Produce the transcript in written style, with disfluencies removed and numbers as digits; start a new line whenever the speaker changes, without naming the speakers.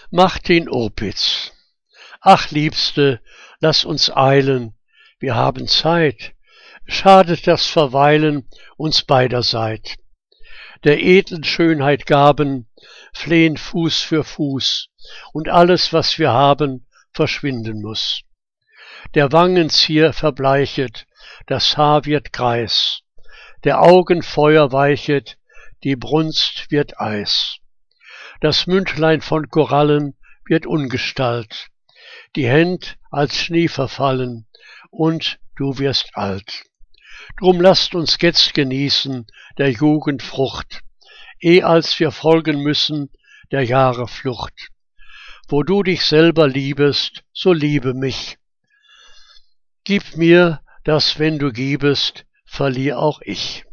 Martin Opitz. Ach, Liebste, lass uns eilen, wir haben Zeit, schadet das Verweilen uns beiderseit. Der edlen Schönheit Gaben flehen Fuß für Fuß, und alles, was wir haben, verschwinden muß. Der Wangenzier verbleichet, das Haar wird greis, der Augen Feuer weichet, die Brunst wird Eis. Das Mündlein von Korallen wird Ungestalt, die Händ als Schnee verfallen, und du wirst alt. Drum lasst uns jetzt genießen der Jugend Frucht, als wir folgen müssen der Jahre Flucht. Wo du dich selber liebest, so liebe mich. Gib mir, dass wenn du gibest, verlier auch ich.